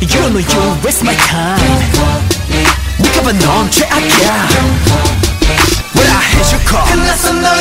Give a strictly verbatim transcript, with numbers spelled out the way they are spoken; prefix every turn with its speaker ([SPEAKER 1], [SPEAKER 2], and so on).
[SPEAKER 1] You don't know you waste my time 네가 봐 넌 최악이야 What I hate you call 끝났어 너